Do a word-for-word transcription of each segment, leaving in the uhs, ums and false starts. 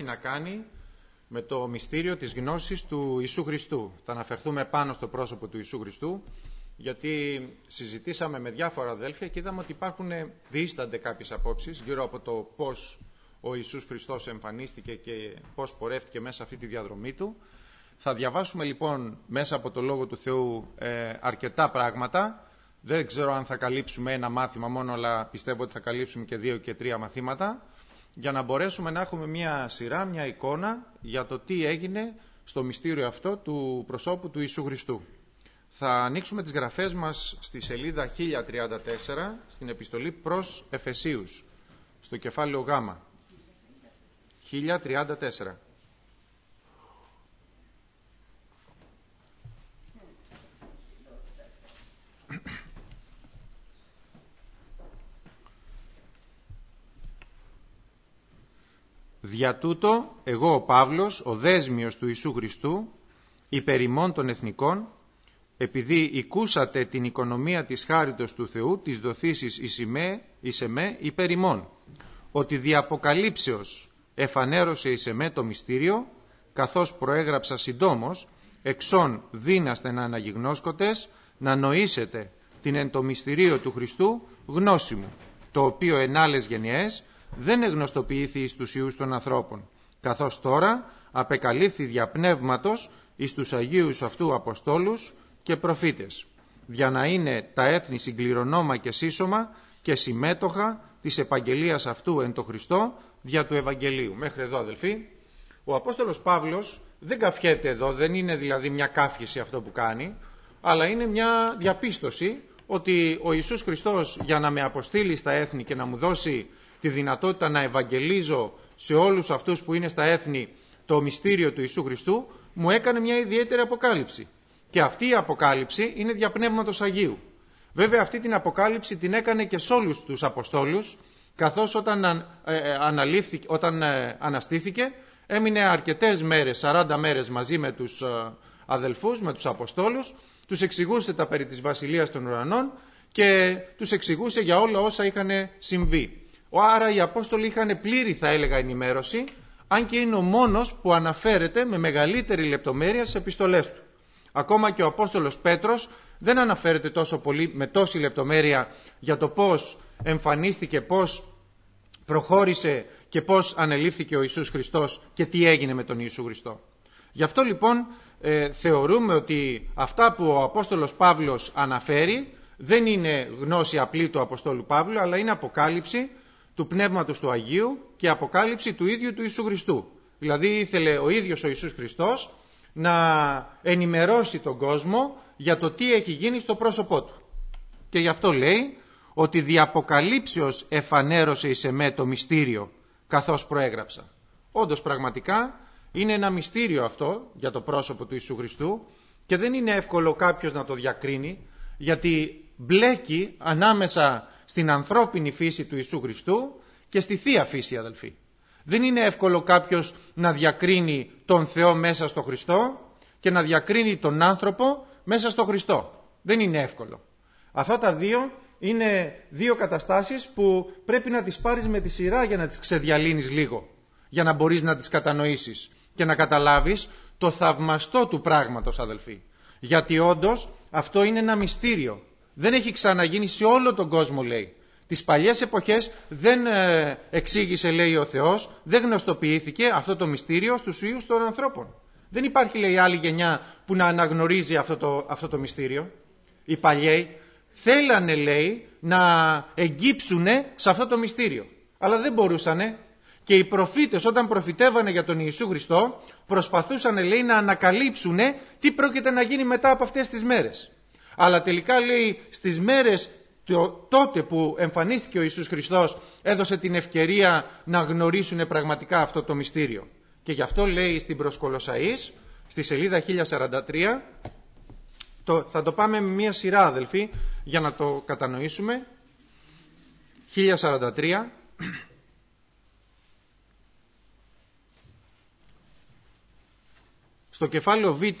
έχει να κάνει με το μυστήριο της γνώσης του Ιησού Χριστού. Θα αναφερθούμε πάνω στο πρόσωπο του Ιησού Χριστού, γιατί συζητήσαμε με διάφορα αδέλφια και είδαμε ότι υπάρχουν, διήστανται κάποιες απόψεις γύρω από το πώς ο Ιησούς Χριστός εμφανίστηκε και πώς πορεύτηκε μέσα σε αυτή τη διαδρομή του. Θα διαβάσουμε λοιπόν μέσα από το Λόγο του Θεού ε, αρκετά πράγματα. Δεν ξέρω αν θα καλύψουμε ένα μάθημα μόνο, αλλά πιστεύω ότι θα καλύψουμε και δύο και τρία μαθήματα, για να μπορέσουμε να έχουμε μια σειρά, μια εικόνα για το τι έγινε στο μυστήριο αυτό του προσώπου του Ιησού Χριστού. Θα ανοίξουμε τις γραφές μας στη σελίδα χίλια τριάντα τέσσερα, στην επιστολή προς Εφεσίους, στο κεφάλαιο Γ. χίλια τριάντα τέσσερα. Δια τούτο, εγώ ο Παύλος, ο δέσμιος του Ιησού Χριστού, υπερ ημών των εθνικών, επειδή οικούσατε την οικονομία της χάριτος του Θεού, της δοθήσης εις εμέ υπερ ημών, ότι δι' αποκαλύψεως εφανέρωσε εις εμέ το μυστήριο, καθώς προέγραψα συντόμως, εξών δύναστε να αναγιγνώσκοτες, να νοήσετε την εν το μυστηρίο του Χριστού γνώση μου, το οποίο εν άλλες γενιές δεν εγνωστοποιήθη εις τους ιούς των ανθρώπων, καθώς τώρα απεκαλύφθη δια πνεύματος εις τους Αγίους αυτού Αποστόλους και προφήτες, για να είναι τα έθνη συγκληρονόμα και σύσσωμα και συμμέτοχα της επαγγελίας αυτού εν το Χριστό δια του Ευαγγελίου. Μέχρι εδώ, αδελφοί, ο Απόστολος Παύλος δεν καφιέται εδώ, δεν είναι δηλαδή μια κάφιση αυτό που κάνει, αλλά είναι μια διαπίστωση ότι ο Ιησούς Χριστός, για να με αποστείλει στα έθνη και να μου δώσει τη δυνατότητα να ευαγγελίζω σε όλους αυτούς που είναι στα έθνη το μυστήριο του Ιησού Χριστού, μου έκανε μια ιδιαίτερη αποκάλυψη. Και αυτή η αποκάλυψη είναι δια Πνεύματος Αγίου. Βέβαια αυτή την αποκάλυψη την έκανε και σε όλους τους Αποστόλους, καθώς όταν, ε, αναλήφθηκε, όταν ε, αναστήθηκε, έμεινε αρκετές μέρες, σαράντα μέρες μαζί με τους ε, αδελφούς, με τους Αποστόλους, τους εξηγούσε τα περί της Βασιλείας των Ουρανών και τους εξηγούσε για όλα όσα είχαν συμβεί. Άρα οι Απόστολοι είχαν πλήρη, θα έλεγα, ενημέρωση, αν και είναι ο μόνος που αναφέρεται με μεγαλύτερη λεπτομέρεια στις επιστολές του. Ακόμα και ο Απόστολος Πέτρος δεν αναφέρεται τόσο πολύ, με τόση λεπτομέρεια, για το πώς εμφανίστηκε, πώς προχώρησε και πώς ανελήφθηκε ο Ιησούς Χριστός και τι έγινε με τον Ιησού Χριστό. Γι' αυτό λοιπόν ε, θεωρούμε ότι αυτά που ο Απόστολος Παύλος αναφέρει δεν είναι γνώση απλή του Αποστόλου Παύλου, αλλά είναι αποκάλυψη του Πνεύματος του Αγίου και αποκάλυψη του ίδιου του Ιησού Χριστού. Δηλαδή ήθελε ο ίδιος ο Ιησούς Χριστός να ενημερώσει τον κόσμο για το τι έχει γίνει στο πρόσωπό του. Και γι' αυτό λέει ότι δι' αποκαλύψεως εφανέρωσε εις εμέ το μυστήριο, καθώς προέγραψα. Όντως πραγματικά είναι ένα μυστήριο αυτό για το πρόσωπο του Ιησού Χριστού και δεν είναι εύκολο κάποιος να το διακρίνει, γιατί μπλέκει ανάμεσα στην ανθρώπινη φύση του Ιησού Χριστού και στη Θεία Φύση, αδελφοί. Δεν είναι εύκολο κάποιος να διακρίνει τον Θεό μέσα στο Χριστό και να διακρίνει τον άνθρωπο μέσα στο Χριστό. Δεν είναι εύκολο. Αυτά τα δύο είναι δύο καταστάσεις που πρέπει να τις πάρεις με τη σειρά για να τις ξεδιαλύνεις λίγο, για να μπορείς να τις κατανοήσεις και να καταλάβεις το θαυμαστό του πράγματος, αδελφοί. Γιατί όντως αυτό είναι ένα μυστήριο. Δεν έχει ξαναγίνει σε όλο τον κόσμο, λέει. Τις παλιές εποχές δεν ε, εξήγησε, λέει, ο Θεός, δεν γνωστοποιήθηκε αυτό το μυστήριο στους ιούς των ανθρώπων. Δεν υπάρχει, λέει, άλλη γενιά που να αναγνωρίζει αυτό το, αυτό το μυστήριο. Οι παλιοί θέλανε, λέει, να εγκύψουνε σε αυτό το μυστήριο. Αλλά δεν μπορούσανε. Και οι προφήτες όταν προφητεύανε για τον Ιησού Χριστό προσπαθούσαν, λέει, να ανακαλύψουνε τι πρόκειται να γίνει μετά από αυτές τις μέρες. Αλλά τελικά, λέει, στις μέρες τότε που εμφανίστηκε ο Ιησούς Χριστός έδωσε την ευκαιρία να γνωρίσουν πραγματικά αυτό το μυστήριο. Και γι' αυτό λέει στην προς Κολοσσαείς, στη σελίδα χίλια σαράντα τρία, το, θα το πάμε με μία σειρά, αδελφοί, για να το κατανοήσουμε. χίλια σαράντα τρία. Στο κεφάλαιο Β,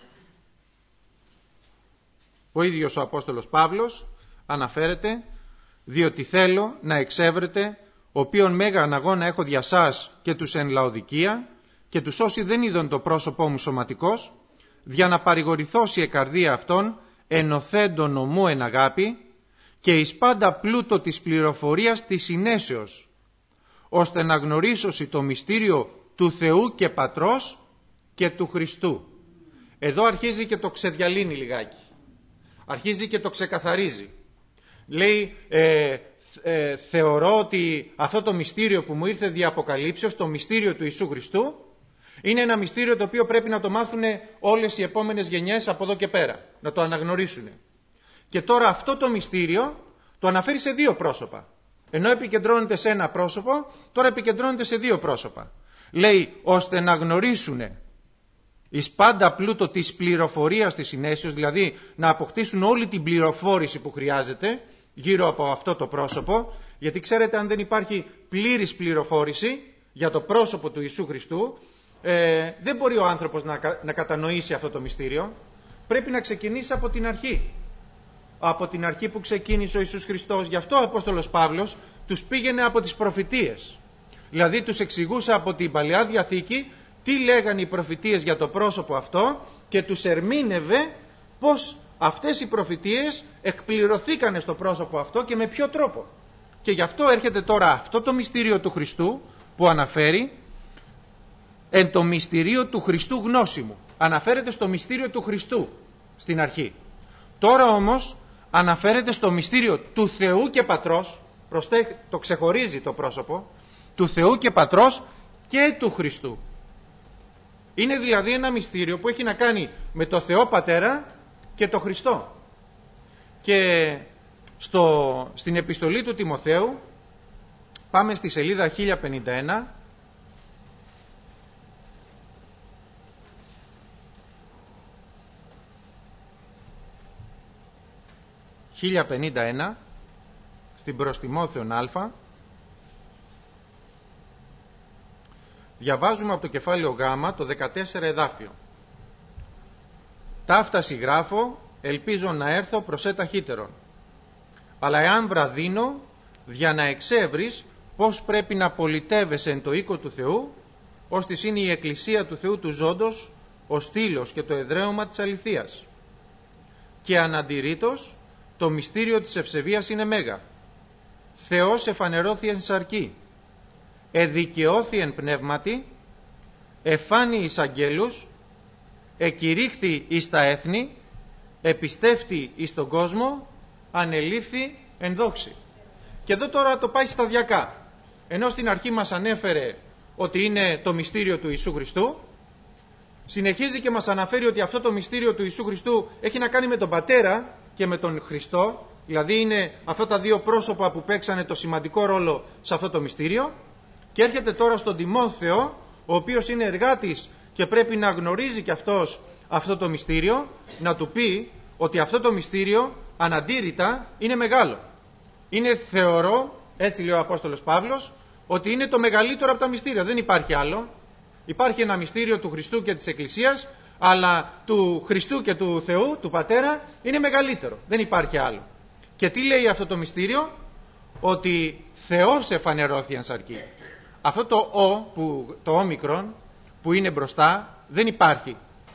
ο ίδιος ο Απόστολος Παύλος αναφέρεται, διότι θέλω να εξεύρετε οποίον μέγαν αγώνα έχω δια σας και τους εν Λαοδικία και τους όσοι δεν είδον το πρόσωπό μου σωματικός, δια να παρηγορηθώσει η καρδία αυτών ενωθέντων ομού εν αγάπη και εις πάντα πλούτο της πληροφορίας της συνέσεως, ώστε να γνωρίσωση το μυστήριο του Θεού και Πατρός και του Χριστού. Εδώ αρχίζει και το ξεδιαλύνει λιγάκι. Αρχίζει και το ξεκαθαρίζει. Λέει, ε, ε, θεωρώ ότι αυτό το μυστήριο που μου ήρθε δια Αποκαλύψεως, το μυστήριο του Ιησού Χριστού, είναι ένα μυστήριο το οποίο πρέπει να το μάθουν όλες οι επόμενες γενιές από εδώ και πέρα. Να το αναγνωρίσουν. Και τώρα αυτό το μυστήριο το αναφέρει σε δύο πρόσωπα. Ενώ επικεντρώνεται σε ένα πρόσωπο, τώρα επικεντρώνεται σε δύο πρόσωπα. Λέει, ώστε να γνωρίσουν εις πάντα πλούτο της πληροφορίας της συνέσεως, δηλαδή να αποκτήσουν όλη την πληροφόρηση που χρειάζεται γύρω από αυτό το πρόσωπο, γιατί ξέρετε, αν δεν υπάρχει πλήρης πληροφόρηση για το πρόσωπο του Ιησού Χριστού, ε, δεν μπορεί ο άνθρωπος να, να κατανοήσει αυτό το μυστήριο. Πρέπει να ξεκινήσει από την αρχή. Από την αρχή που ξεκίνησε ο Ιησούς Χριστός. Γι' αυτό ο Απόστολος Παύλος τους πήγαινε από τις προφητείες. Δηλαδή τους εξηγούσε από την Παλαιά Διαθήκη τι λέγανε οι προφητείες για το πρόσωπο αυτό και τους ερμήνευε πως αυτές οι προφητείες εκπληρωθήκανε στο πρόσωπο αυτό και με ποιο τρόπο. Και γι' αυτό έρχεται τώρα αυτό το μυστήριο του Χριστού που αναφέρει, εν το μυστηρίο του Χριστού γνώση μου. Αναφέρεται στο μυστήριο του Χριστού στην αρχή. Τώρα όμως αναφέρεται στο μυστήριο του Θεού και Πατρός, προστέ, το ξεχωρίζει το πρόσωπο, του Θεού και Πατρός και του Χριστού. Είναι δηλαδή ένα μυστήριο που έχει να κάνει με το Θεό Πατέρα και το Χριστό. Και στο, στην επιστολή του Τιμοθέου, πάμε στη σελίδα χίλια πενήντα ένα, χίλια πενήντα ένα, στην προς Τιμόθεον Α, διαβάζουμε από το κεφάλαιο Γ, το δεκατέσσερα εδάφιο. Ταύτα συγγράφω, ελπίζω να έρθω προς ε ταχύτερον. Αλλά εάν βραδύνω, για να εξεύρεις πώς πρέπει να πολιτεύεσαι εν το οίκο του Θεού, ώστις είναι η Εκκλησία του Θεού του Ζώντος, ο στήλος και το εδραίωμα της αληθείας. Και αναντηρήτως, το μυστήριο της ευσεβίας είναι μέγα. Θεός εφανερώθη εν σαρκή, εδικαιώθη εν πνεύματι, εφάνει εις αγγέλους, εκηρύχθη εις τα έθνη, επιστεύτη εις τον κόσμο, ανελήφθη εν δόξη. Και εδώ τώρα το πάει σταδιακά. Ενώ στην αρχή μας ανέφερε ότι είναι το μυστήριο του Ιησού Χριστού, συνεχίζει και μας αναφέρει ότι αυτό το μυστήριο του Ιησού Χριστού έχει να κάνει με τον Πατέρα και με τον Χριστό, δηλαδή είναι αυτά τα δύο πρόσωπα που παίξανε το σημαντικό ρόλο σε αυτό το μυστήριο. Και έρχεται τώρα στον Τιμόθεο, ο οποίος είναι εργάτης και πρέπει να γνωρίζει και αυτός αυτό το μυστήριο, να του πει ότι αυτό το μυστήριο αναντήρητα είναι μεγάλο. Είναι, θεωρώ, έτσι λέει ο Απόστολος Παύλος, ότι είναι το μεγαλύτερο από τα μυστήρια. Δεν υπάρχει άλλο. Υπάρχει ένα μυστήριο του Χριστού και της Εκκλησίας, αλλά του Χριστού και του Θεού, του Πατέρα, είναι μεγαλύτερο. Δεν υπάρχει άλλο. Και τι λέει αυτό το μυστήριο? Ότι Θεός εφανερώθη εν σαρκή. Αυτό το ο, που, το όμικρον που είναι μπροστά, δεν υπάρχει.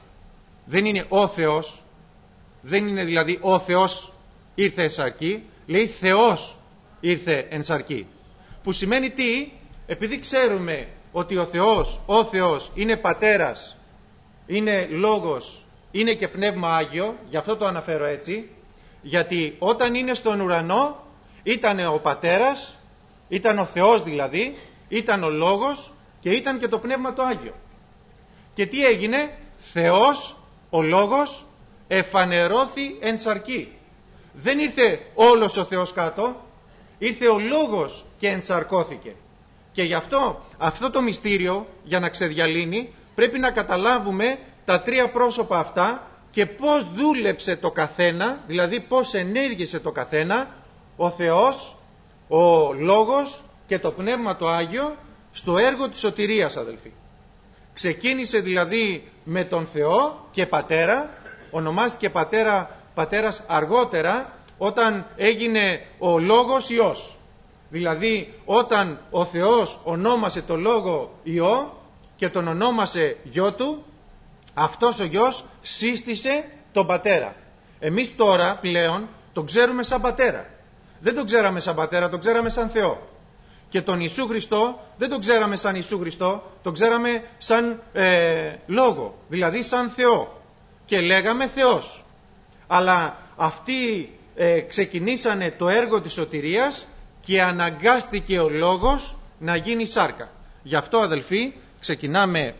Δεν είναι ο Θεός. Δεν είναι δηλαδή ο Θεός ήρθε εν σαρκή. Λέει Θεός ήρθε εν σαρκή. Που σημαίνει τι? Επειδή ξέρουμε ότι ο Θεός, ο Θεός είναι Πατέρας, είναι Λόγος, είναι και Πνεύμα Άγιο, γι' αυτό το αναφέρω έτσι, γιατί όταν είναι στον ουρανό ήταν ο Πατέρας, ήταν ο Θεός δηλαδή, ήταν ο Λόγος και ήταν και το Πνεύμα το Άγιο. Και τι έγινε? Θεός, ο Λόγος, εφανερώθη εν σαρκή. Δεν ήρθε όλος ο Θεός κάτω, ήρθε ο Λόγος και ενσαρκώθηκε. Και γι' αυτό αυτό το μυστήριο, για να ξεδιαλύνει, πρέπει να καταλάβουμε τα τρία πρόσωπα αυτά και πώς δούλεψε το καθένα, δηλαδή πώς ενέργησε το καθένα, ο Θεός, ο Λόγος και το Πνεύμα το Άγιο στο έργο της σωτηρίας, αδελφοί. Ξεκίνησε δηλαδή με τον Θεό και Πατέρα, ονομάστηκε πατέρα, Πατέρας αργότερα όταν έγινε ο Λόγος Υιός. Δηλαδή όταν ο Θεός ονόμασε το Λόγο Υιό και τον ονόμασε γιο του, αυτός ο γιος σύστησε τον πατέρα. Εμείς τώρα πλέον τον ξέρουμε σαν πατέρα. Δεν τον ξέραμε σαν πατέρα, τον ξέραμε σαν Θεό. Και τον Ιησού Χριστό δεν τον ξέραμε σαν Ιησού Χριστό, τον ξέραμε σαν ε, Λόγο, δηλαδή σαν Θεό. Και λέγαμε Θεός. Αλλά αυτοί ε, ξεκινήσανε το έργο της σωτηρίας και αναγκάστηκε ο Λόγος να γίνει σάρκα. Γι' αυτό, αδελφοί, ξεκινάμε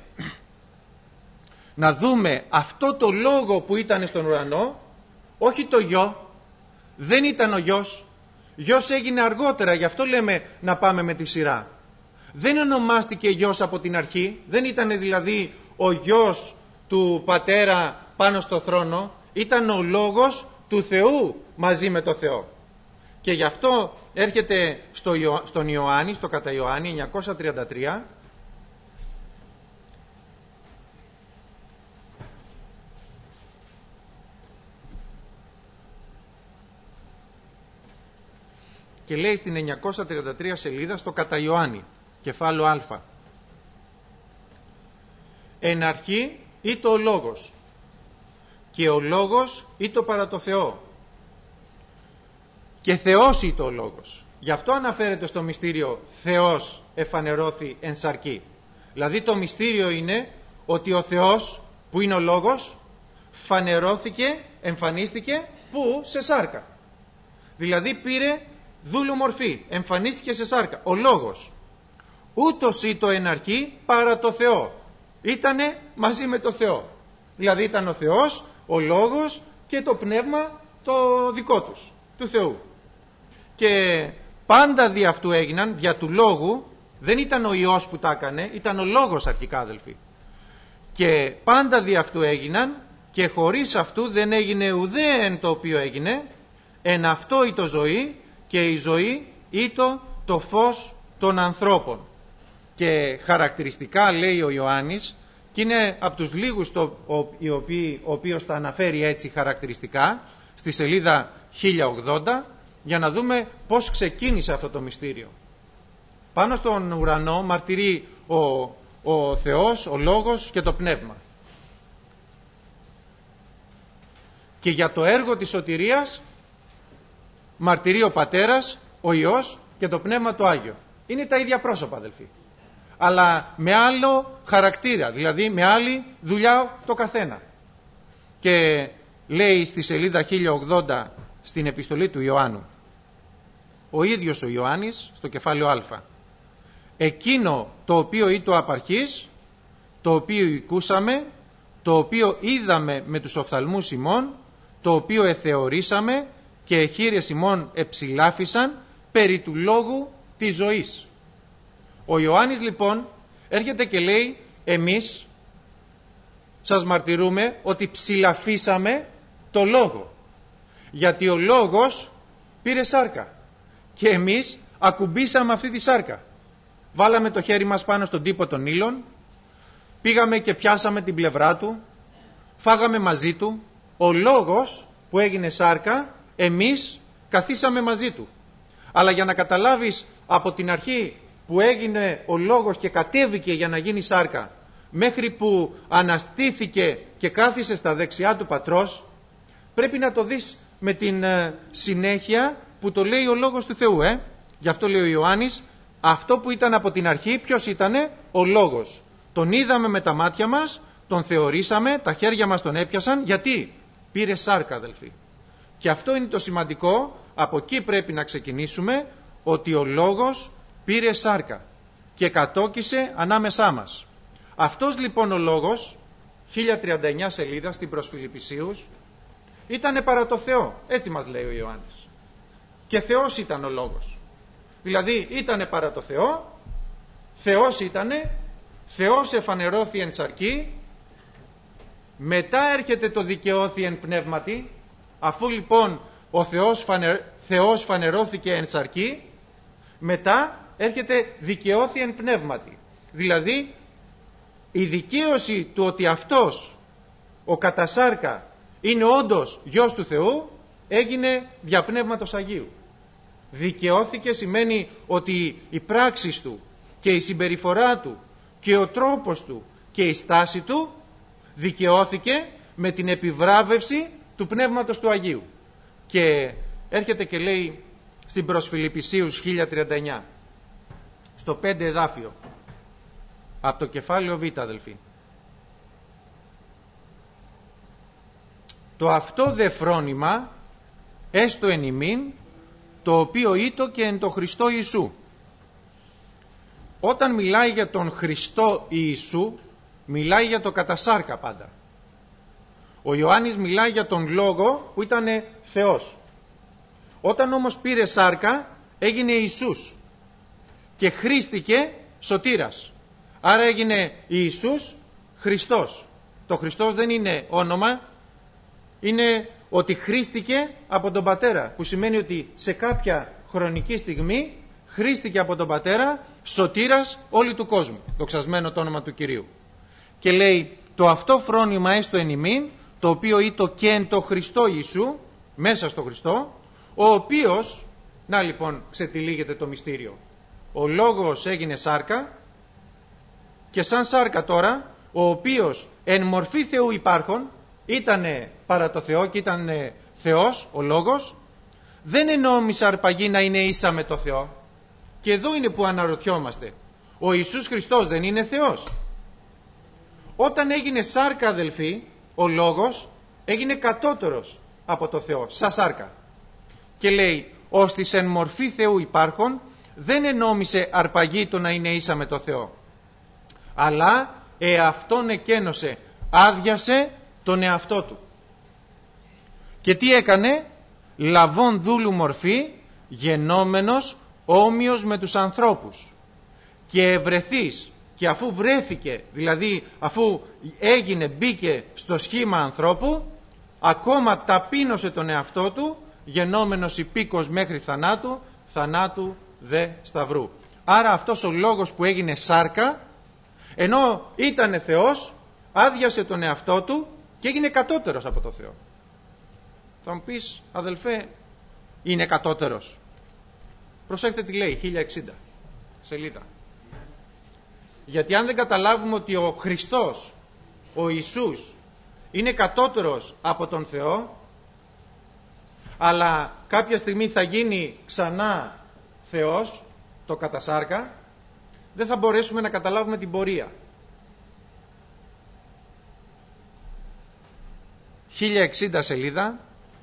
να δούμε αυτό το Λόγο που ήταν στον ουρανό, όχι το γιο, δεν ήταν ο γιος. Γιος έγινε αργότερα, γι' αυτό λέμε να πάμε με τη σειρά. Δεν ονομάστηκε γιος από την αρχή, δεν ήταν δηλαδή ο γιος του πατέρα πάνω στο θρόνο, ήταν ο Λόγος του Θεού μαζί με το Θεό. Και γι' αυτό έρχεται στο, στον Ιωάννη, στο κατά Ιωάννη εννιακόσια τριάντα τρία, και λέει στην εννιακόσια τριάντα τρία σελίδα στο κατά Ιωάννη, κεφάλαιο Α. Εν αρχή ήτο ο Λόγος, και ο Λόγος ήτο παρά το Θεό, και Θεός ήτο ο Λόγος. Γι' αυτό αναφέρεται στο μυστήριο Θεός εφανερώθη εν σαρκή. Δηλαδή το μυστήριο είναι ότι ο Θεός που είναι ο Λόγος φανερώθηκε, εμφανίστηκε που? Σε σάρκα. Δηλαδή πήρε δούλου μορφή, εμφανίστηκε σε σάρκα. Ο Λόγος ούτως ήτο εν αρχή παρά το Θεό, ήτανε μαζί με το Θεό. Δηλαδή ήταν ο Θεός, ο Λόγος και το πνεύμα το δικό τους, του Θεού. Και πάντα δι' αυτού έγιναν, δια του Λόγου. Δεν ήταν ο Υιός που τα έκανε, ήταν ο Λόγος αρχικά, αδελφοί. Και πάντα δι' αυτού έγιναν, και χωρίς αυτού δεν έγινε ουδέν το οποίο έγινε. Εν αυτό ήτο ζωή, και η ζωή ήτο το φως των ανθρώπων. Και χαρακτηριστικά λέει ο Ιωάννης, και είναι από τους λίγους το, ο, ο, ο οποίος τα αναφέρει έτσι χαρακτηριστικά, στη σελίδα χίλια ογδόντα, για να δούμε πώς ξεκίνησε αυτό το μυστήριο. Πάνω στον ουρανό μαρτυρεί ο, ο Θεός, ο Λόγος και το Πνεύμα. Και για το έργο της σωτηρίας μαρτυρεί ο Πατέρας, ο Υιός και το Πνεύμα το Άγιο. Είναι τα ίδια πρόσωπα, αδελφοί. Αλλά με άλλο χαρακτήρα, δηλαδή με άλλη δουλειά το καθένα. Και λέει στη σελίδα χίλια ογδόντα στην επιστολή του Ιωάννου, ο ίδιος ο Ιωάννης στο κεφάλαιο Α, εκείνο το οποίο ήτο απαρχής, το οποίο οικούσαμε, το οποίο είδαμε με τους οφθαλμούς ημών, το οποίο εθεωρήσαμε και εχείρες ημών εψηλάφισαν περί του λόγου της ζωής. Ο Ιωάννης λοιπόν έρχεται και λέει, εμείς σας μαρτυρούμε ότι ψηλαφίσαμε το λόγο, γιατί ο λόγος πήρε σάρκα και εμείς ακουμπήσαμε αυτή τη σάρκα. Βάλαμε το χέρι μας πάνω στον τύπο των ήλων, πήγαμε και πιάσαμε την πλευρά του, φάγαμε μαζί του. Ο λόγος που έγινε σάρκα, εμείς καθίσαμε μαζί του. Αλλά για να καταλάβεις από την αρχή που έγινε ο λόγος και κατέβηκε για να γίνει σάρκα, μέχρι που αναστήθηκε και κάθισε στα δεξιά του πατρός, πρέπει να το δεις με την ε, συνέχεια που το λέει ο Λόγος του Θεού. Ε? Γι' αυτό λέει ο Ιωάννης, αυτό που ήταν από την αρχή, ποιος ήτανε? Ο Λόγος. Τον είδαμε με τα μάτια μας, τον θεωρήσαμε, τα χέρια μας τον έπιασαν. Γιατί? Πήρε σάρκα, αδελφοί. Και αυτό είναι το σημαντικό, από εκεί πρέπει να ξεκινήσουμε, ότι ο Λόγος πήρε σάρκα και κατόκισε ανάμεσά μας. Αυτός λοιπόν ο Λόγος, χίλια τριάντα εννιά σελίδα στην προς Φιλιππισίους, ήτανε παρά το Θεό, έτσι μας λέει ο Ιωάννης. Και Θεός ήταν ο Λόγος. Δηλαδή ήτανε παρά το Θεό, Θεός ήτανε, Θεός εφανερώθη εν σαρκή, μετά έρχεται το δικαιώθη εν πνεύματι. Αφού λοιπόν ο Θεός, φανε, Θεός φανερώθηκε εν σαρκή, μετά έρχεται δικαιώθη εν πνεύματι. Δηλαδή η δικαίωση του ότι αυτός ο κατασάρκα είναι όντως γιος του Θεού έγινε δια Πνεύματος Αγίου. Δικαιώθηκε σημαίνει ότι η πράξη του και η συμπεριφορά του και ο τρόπος του και η στάση του δικαιώθηκε με την επιβράβευση του Πνεύματος του Αγίου. Και έρχεται και λέει στην προς Φιλιππισίους χίλια τριάντα εννιά, στο πέντε εδάφιο, από το κεφάλαιο Β, αδελφοί. Το αυτό δε φρόνημα έστω εν ημίν, το οποίο ήτο και εν το Χριστό Ιησού. Όταν μιλάει για τον Χριστό Ιησού, μιλάει για το κατασάρκα πάντα. Ο Ιωάννης μιλάει για τον Λόγο που ήταν Θεός. Όταν όμως πήρε σάρκα, έγινε Ιησούς και χρήστηκε σωτήρας. Άρα έγινε Ιησούς Χριστός. Το Χριστός δεν είναι όνομα, είναι ότι χρήστηκε από τον Πατέρα, που σημαίνει ότι σε κάποια χρονική στιγμή χρήστηκε από τον Πατέρα σωτήρας όλου του κόσμου. Δοξασμένο το όνομα του Κυρίου. Και λέει, το αυτό φρόνημα έστω εν ημίν, το οποίο ήτο και εν το Χριστό Ιησού, μέσα στο Χριστό, ο οποίος, να λοιπόν ξετυλίγεται το μυστήριο, ο Λόγος έγινε σάρκα και σαν σάρκα τώρα, ο οποίος εν μορφή Θεού υπάρχον, ήτανε παρά το Θεό και ήταν Θεός ο Λόγος, δεν ενόμισε αρπαγή να είναι ίσα με το Θεό. Και εδώ είναι που αναρωτιόμαστε, ο Ιησούς Χριστός δεν είναι Θεός? Όταν έγινε σάρκα, αδελφοί, ο Λόγος έγινε κατώτερος από το Θεό, σαν σάρκα. Και λέει, ώστις εν μορφή Θεού υπάρχον, δεν ενόμισε αρπαγή το να είναι ίσα με το Θεό, αλλά εαυτόν εκένωσε, άδειασε τον εαυτό του. Και τι έκανε? Λαβών δούλου μορφή, γενόμενος όμοιος με τους ανθρώπους. Και ευρεθείς, και αφού βρέθηκε, δηλαδή αφού έγινε, μπήκε στο σχήμα ανθρώπου, ακόμα ταπείνωσε τον εαυτό του, γενόμενος υπήκος μέχρι θανάτου, θανάτου δε σταυρού. Άρα αυτός ο Λόγος που έγινε σάρκα, ενώ ήτανε Θεός, άδειασε τον εαυτό του και έγινε κατώτερος από το Θεό. Θα μου πεις, αδελφέ, είναι κατώτερος? Προσέξτε τι λέει, χίλια εξήντα σελίδα. Γιατί αν δεν καταλάβουμε ότι ο Χριστός, ο Ιησούς, είναι κατώτερος από τον Θεό, αλλά κάποια στιγμή θα γίνει ξανά Θεός, το κατασάρκα, δεν θα μπορέσουμε να καταλάβουμε την πορεία. χίλια εξήντα σελίδα,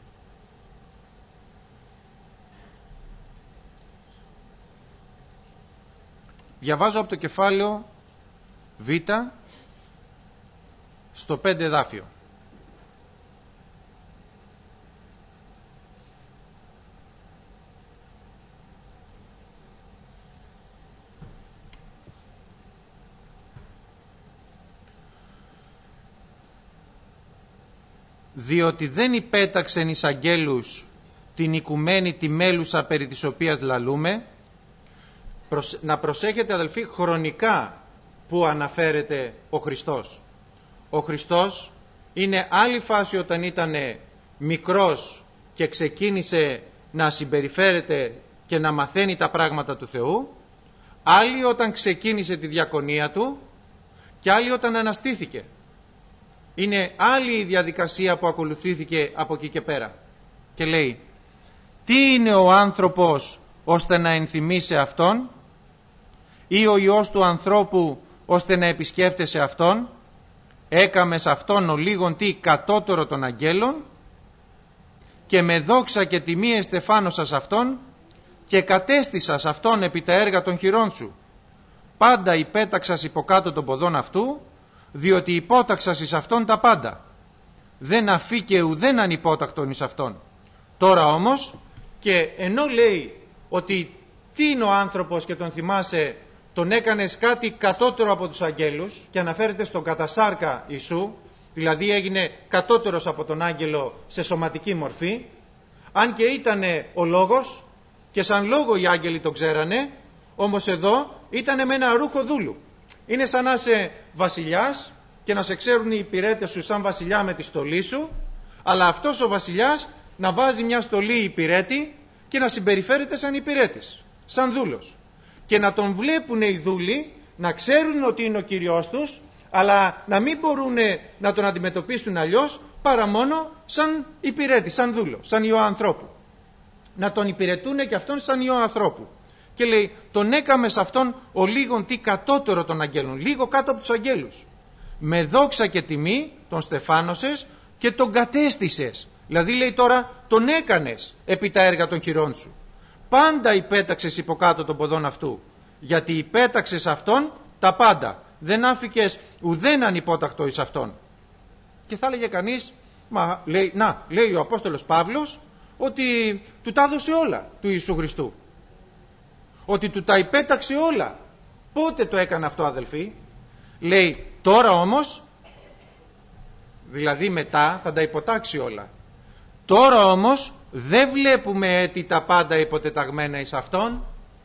διαβάζω από το κεφάλαιο Β στο πέντε εδάφιο. Διότι δεν υπέταξεν εις αγγέλους την οικουμένη τη μέλουσα περί της οποίας λαλούμε. Να προσέχετε, αδελφοί, χρονικά που αναφέρεται ο Χριστός. Ο Χριστός είναι άλλη φάση όταν ήταν μικρός και ξεκίνησε να συμπεριφέρεται και να μαθαίνει τα πράγματα του Θεού, άλλη όταν ξεκίνησε τη διακονία του και άλλη όταν αναστήθηκε. Είναι άλλη η διαδικασία που ακολουθήθηκε από εκεί και πέρα. Και λέει, τι είναι ο άνθρωπος ώστε να ενθυμίσει αυτόν, ή ο Υιός του ανθρώπου ώστε να επισκέφτεσαι αυτόν? Έκαμε σε αυτόν ο λίγον τι κατώτερο των αγγέλων, και με δόξα και τιμή εστεφάνωσας αυτόν, και κατέστησας αυτόν επί τα έργα των χειρών σου. Πάντα υπέταξας υποκάτω των ποδών αυτού, διότι υπόταξας εις αυτόν τα πάντα. Δεν αφήκε ουδέν ανυπότακτον εις αυτόν. Τώρα όμως, και ενώ λέει ότι τι είναι ο άνθρωπος και τον θυμάσαι, τον έκανες κάτι κατώτερο από τους αγγέλους, και αναφέρεται στον κατασάρκα Ιησού, δηλαδή έγινε κατώτερος από τον άγγελο σε σωματική μορφή, αν και ήτανε ο Λόγος και σαν λόγο οι άγγελοι τον ξέρανε, όμως εδώ ήτανε με ένα ρούχο δούλου. Είναι σαν να είσαι βασιλιάς και να σε ξέρουν οι υπηρέτες σου σαν βασιλιά με τη στολή σου, αλλά αυτός ο βασιλιάς να βάζει μια στολή υπηρέτη και να συμπεριφέρεται σαν υπηρέτης, σαν δούλος. Και να τον βλέπουν οι δούλοι, να ξέρουν ότι είναι ο Κύριος τους, αλλά να μην μπορούν να τον αντιμετωπίσουν αλλιώς παρά μόνο σαν υπηρέτη, σαν δούλο, σαν ιό ανθρώπου. Να τον υπηρετούν και αυτόν σαν ιό ανθρώπου. Και λέει, τον έκαμε σε αυτόν ο λίγον τι κατώτερο των αγγέλων, λίγο κάτω από τους αγγέλους. Με δόξα και τιμή τον στεφάνωσες και τον κατέστησες. Δηλαδή λέει τώρα, τον έκανες επί τα έργα των χειρών σου. Πάντα υπέταξες υποκάτω των ποδών αυτού, γιατί υπέταξες αυτόν τα πάντα. Δεν άφηκες ουδέν ανυπότακτο εις αυτόν. Και θα έλεγε κανείς, μα λέει, να, λέει ο Απόστολος Παύλος, ότι του τα έδωσε όλα του Ιησού Χριστού. Ότι του τα υπέταξε όλα. Πότε το έκανε αυτό, αδελφοί? Λέει, τώρα όμως, δηλαδή μετά θα τα υποτάξει όλα. Τώρα όμως δεν βλέπουμε έτη τα πάντα υποτεταγμένα εις αυτόν.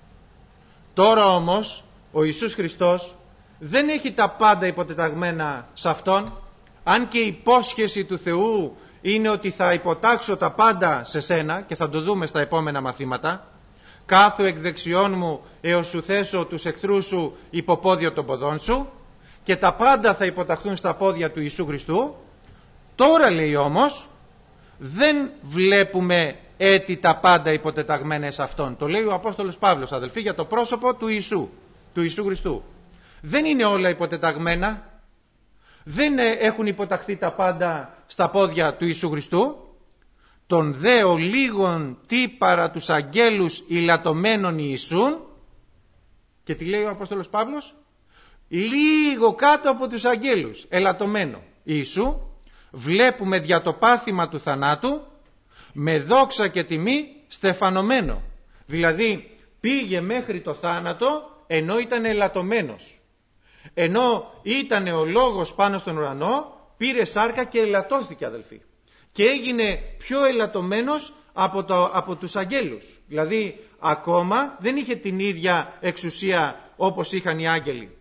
Τώρα όμως ο Ιησούς Χριστός δεν έχει τα πάντα υποτεταγμένα σε αυτόν. Αν και η υπόσχεση του Θεού είναι ότι θα υποτάξω τα πάντα σε σένα, και θα το δούμε στα επόμενα μαθήματα, κάθου εκ δεξιών μου έως σου θέσω τους εχθρούς σου υποπόδιο των ποδών σου, και τα πάντα θα υποταχθούν στα πόδια του Ιησού Χριστού. Τώρα λέει όμως δεν βλέπουμε έτη τα πάντα υποτεταγμένα σε αυτόν. Το λέει ο Απόστολος Παύλος, αδελφοί, για το πρόσωπο του Ιησού, του Ιησού Χριστού. Δεν είναι όλα υποτεταγμένα. Δεν έχουν υποταχθεί τα πάντα στα πόδια του Ιησού Χριστού. Τον δέο λίγον τι παρά τους αγγέλους ηλατωμένων Ιησούν. Και τι λέει ο Απόστολος Παύλος? Λίγο κάτω από τους αγγέλους ελατωμένο Ιησού βλέπουμε δια το πάθημα του θανάτου με δόξα και τιμή στεφανωμένο. Δηλαδή πήγε μέχρι το θάνατο ενώ ήταν ελαττωμένος. Ενώ ήταν ο λόγος πάνω στον ουρανό, πήρε σάρκα και ελαττώθηκε, αδελφοί. Και έγινε πιο ελαττωμένος από, το, από τους αγγέλους. Δηλαδή ακόμα δεν είχε την ίδια εξουσία όπως είχαν οι άγγελοι.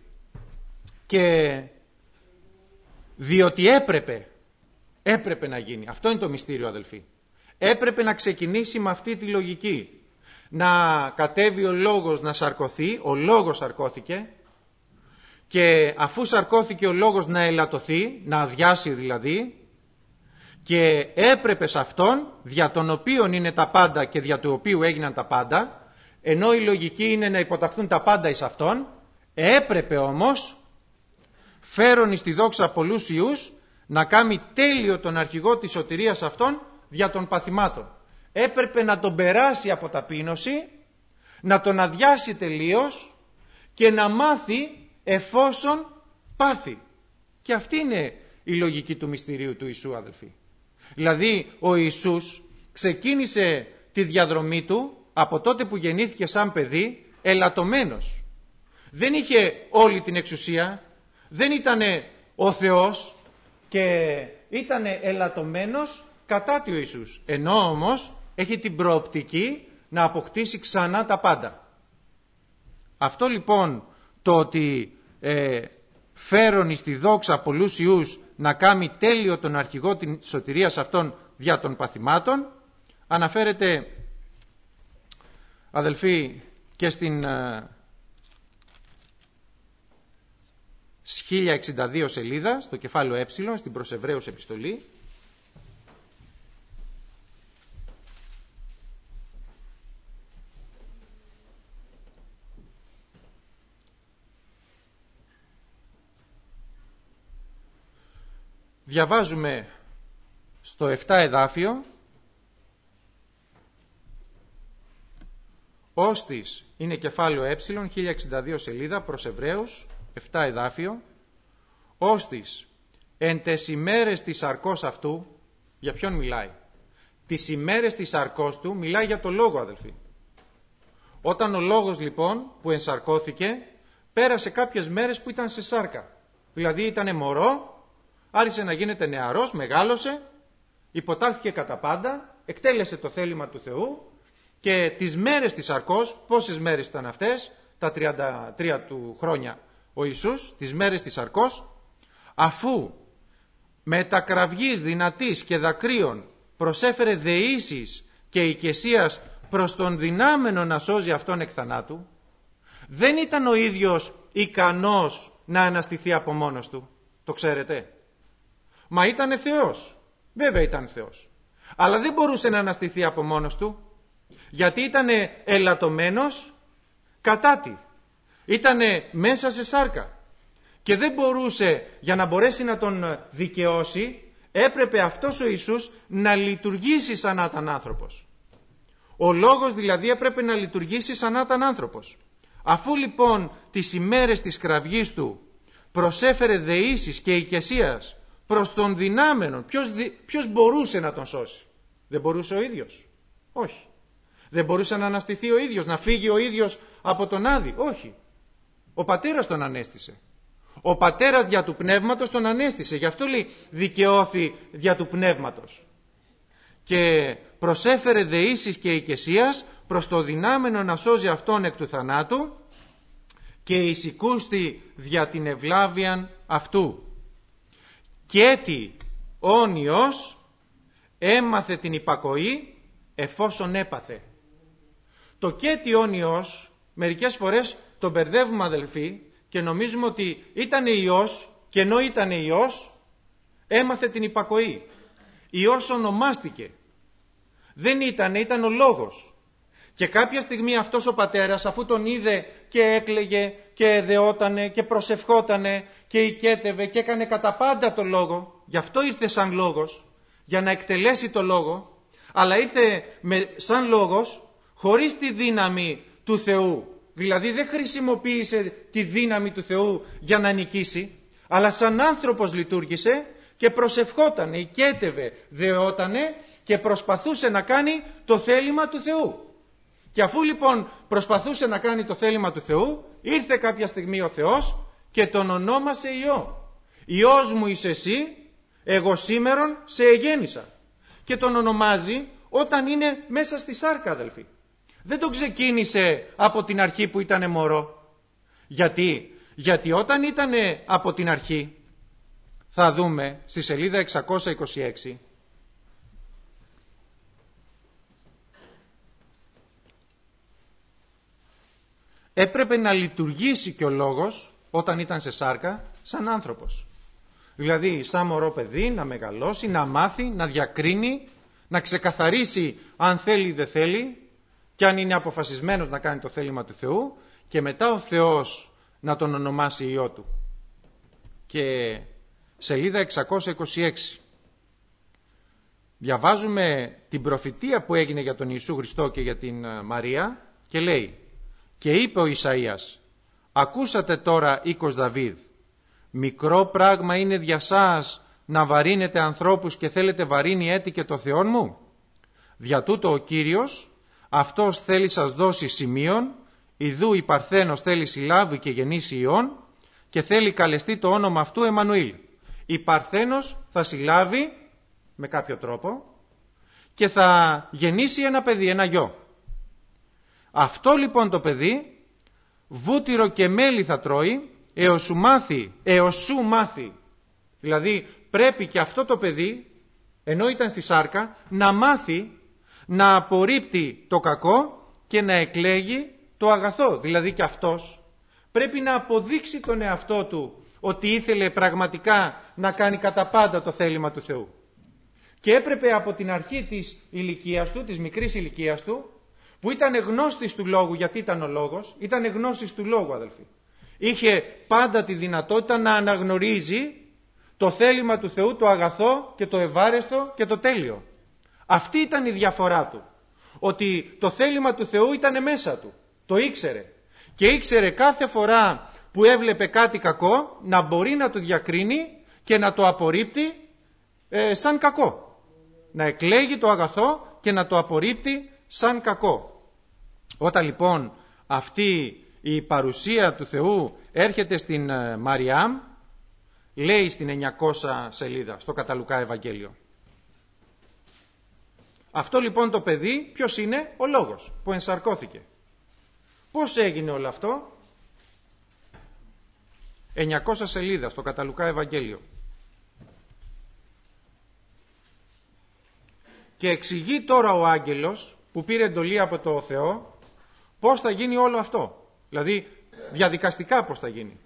Και διότι έπρεπε, έπρεπε να γίνει. Αυτό είναι το μυστήριο, αδελφοί. Έπρεπε να ξεκινήσει με αυτή τη λογική. Να κατέβει ο λόγος να σαρκωθεί, ο λόγος σαρκώθηκε, και αφού σαρκώθηκε ο λόγος να ελαττωθεί, να αδειάσει δηλαδή, και έπρεπε σε αυτόν, δια των οποίων είναι τα πάντα και δια του οποίου έγιναν τα πάντα, ενώ η λογική είναι να υποταχθούν τα πάντα εις αυτόν, έπρεπε όμως, φέρον εις τη δόξα πολλούς ιούς, να κάνει τέλειο τον αρχηγό της σωτηρίας αυτών δια των παθημάτων. Έπρεπε να τον περάσει από ταπείνωση, να τον αδειάσει τελείως και να μάθει εφόσον πάθει. Και αυτή είναι η λογική του μυστηρίου του Ιησού, αδελφοί. Δηλαδή ο Ιησούς ξεκίνησε τη διαδρομή του από τότε που γεννήθηκε σαν παιδί ελαττωμένος. Δεν είχε όλη την εξουσία, δεν ήταν ο Θεός και ήταν ελαττωμένος κατά του Ιησούς. Ενώ όμως έχει την προοπτική να αποκτήσει ξανά τα πάντα. Αυτό λοιπόν το ότι ε, φέρον εις τη δόξα πολλούς ιούς να κάνει τέλειο τον αρχηγό της σωτηρίας αυτών δια των παθημάτων, αναφέρεται, αδελφοί, και στην ε, χίλια εξήντα δύο σελίδα, στο κεφάλαιο ε, στην προς Εβραίους επιστολή. Διαβάζουμε στο επτά εδάφιο, όστις είναι κεφάλαιο ε, χίλια εξήντα δύο σελίδα, προς Εβραίους, επτά εδάφιο, όστις εν τες ημέρες της σαρκός αυτού, για ποιον μιλάει? Τις ημέρες της σαρκός του μιλάει για το λόγο, αδελφοί. Όταν ο λόγος λοιπόν που ενσαρκώθηκε πέρασε κάποιες μέρες που ήταν σε σάρκα, δηλαδή ήταν μωρό, άρχισε να γίνεται νεαρός, μεγάλωσε, υποτάχθηκε κατά πάντα, εκτέλεσε το θέλημα του Θεού, και τις μέρες της σαρκός, πόσες μέρες ήταν αυτές, τα τριάντα τρία του χρόνια ο Ιησούς, τις μέρες της σαρκός, αφού με τα κραυγής δυνατής και δακρύων προσέφερε δεήσεις και οικεσίας προς τον δυνάμενο να σώζει αυτόν εκ θανάτου, δεν ήταν ο ίδιος ικανός να αναστηθεί από μόνος του. Το ξέρετε. Μα ήτανε Θεός. Βέβαια ήταν Θεός. Αλλά δεν μπορούσε να αναστηθεί από μόνος του, γιατί ήτανε ελαττωμένος κατά τι. Ήτανε μέσα σε σάρκα. Και δεν μπορούσε, για να μπορέσει να τον δικαιώσει, έπρεπε αυτός ο Ιησούς να λειτουργήσει σαν να ήταν άνθρωπος. Ο λόγος δηλαδή έπρεπε να λειτουργήσει σαν να ήταν άνθρωπος. Αφού λοιπόν τις ημέρες της κραυγής του προσέφερε δεήσεις και οικεσίας προς τον δυνάμενον, ποιος, ποιος μπορούσε να τον σώσει? Δεν μπορούσε ο ίδιος? Όχι. Δεν μπορούσε να αναστηθεί ο ίδιος, να φύγει ο ίδιος από τον Άδη? Όχι. Ο Πατέρας τον ανέστησε. Ο Πατέρας δια του Πνεύματος τον ανέστησε. Γι' αυτό λέει δικαιώθη δια του Πνεύματος. Και προσέφερε δεήσεις και οικεσίας προς το δυνάμενο να σώζει αυτόν εκ του θανάτου, και εισηκούστη δια την ευλάβιαν αυτού. Και έτι όν Υιός έμαθε την υπακοή εφόσον έπαθε. Το και έτι όν Υιός μερικές φορές τον μπερδεύουμε, αδελφοί, και νομίζουμε ότι ήταν Υιός, και ενώ ήταν Υιός έμαθε την υπακοή. Υιός ονομάστηκε. Δεν ήταν, ήταν ο Λόγος. Και κάποια στιγμή αυτός ο Πατέρας, αφού τον είδε και έκλαιγε και εδεότανε και προσευχότανε και οικέτευε και έκανε κατά πάντα το Λόγο, γι' αυτό ήρθε σαν Λόγος, για να εκτελέσει το Λόγο, αλλά ήρθε με, σαν Λόγος χωρίς τη δύναμη του Θεού. Δηλαδή δεν χρησιμοποίησε τη δύναμη του Θεού για να νικήσει, αλλά σαν άνθρωπος λειτουργήσε και προσευχότανε, οικέτευε, δεότανε και προσπαθούσε να κάνει το θέλημα του Θεού. Και αφού λοιπόν προσπαθούσε να κάνει το θέλημα του Θεού, ήρθε κάποια στιγμή ο Θεός και τον ονόμασε Υιό. Υιός μου είσαι εσύ, εγώ σήμερον σε εγέννησα. Και τον ονομάζει όταν είναι μέσα στη σάρκα, αδελφοί. Δεν τον ξεκίνησε από την αρχή που ήταν μωρό. Γιατί? Γιατί όταν ήταν από την αρχή, θα δούμε στη σελίδα εξακόσια είκοσι έξι, έπρεπε να λειτουργήσει και ο Λόγος όταν ήταν σε σάρκα σαν άνθρωπος. Δηλαδή σαν μωρό παιδί να μεγαλώσει, να μάθει, να διακρίνει, να ξεκαθαρίσει αν θέλει ή δεν θέλει, και αν είναι αποφασισμένος να κάνει το θέλημα του Θεού, και μετά ο Θεός να τον ονομάσει Υιό του. Και σελίδα εξακόσια είκοσι έξι διαβάζουμε την προφητεία που έγινε για τον Ιησού Χριστό και για την Μαρία, και λέει: «Και είπε ο Ισαΐας, ακούσατε τώρα οίκος Δαβίδ, μικρό πράγμα είναι δια σας να βαρύνετε ανθρώπους και θέλετε βαρύνει έτη και το Θεόν μου. Δια τούτο ο Κύριος, αυτός θέλει σας δώσει σημείων, ιδού η Παρθένος θέλει συλλάβει και γεννήσει Υιόν, και θέλει καλεστεί το όνομα αυτού Εμμανουήλ». Η Παρθένος θα συλλάβει με κάποιο τρόπο και θα γεννήσει ένα παιδί, ένα γιο. Αυτό λοιπόν το παιδί βούτυρο και μέλι θα τρώει έως σου μάθει, έως σου μάθει. Δηλαδή πρέπει και αυτό το παιδί, ενώ ήταν στη σάρκα, να μάθει να απορρίπτει το κακό και να εκλέγει το αγαθό. Δηλαδή και αυτός πρέπει να αποδείξει τον εαυτό του ότι ήθελε πραγματικά να κάνει κατά πάντα το θέλημα του Θεού. Και έπρεπε από την αρχή της ηλικίας του, της μικρής ηλικίας του, που ήταν γνώστης του Λόγου, γιατί ήταν ο Λόγος, ήταν γνώστης του Λόγου, αδελφοί. Είχε πάντα τη δυνατότητα να αναγνωρίζει το θέλημα του Θεού, το αγαθό και το ευάρεστο και το τέλειο. Αυτή ήταν η διαφορά του. Ότι το θέλημα του Θεού ήταν μέσα του. Το ήξερε. Και ήξερε κάθε φορά που έβλεπε κάτι κακό να μπορεί να το διακρίνει και να το απορρίπτει ε, σαν κακό. Να εκλέγει το αγαθό και να το απορρίπτει σαν κακό. Όταν λοιπόν αυτή η παρουσία του Θεού έρχεται στην Μαριάμ, λέει στην εννιακόσια σελίδα στο κατά Λουκά Ευαγγέλιο. Αυτό λοιπόν το παιδί ποιος είναι? Ο Λόγος που ενσαρκώθηκε. Πώς έγινε όλο αυτό? εννιακόσια σελίδα στο κατά Λουκά Ευαγγέλιο. Και εξηγεί τώρα ο άγγελος που πήρε εντολή από το Θεό, πώς θα γίνει όλο αυτό. Δηλαδή διαδικαστικά πώς θα γίνει.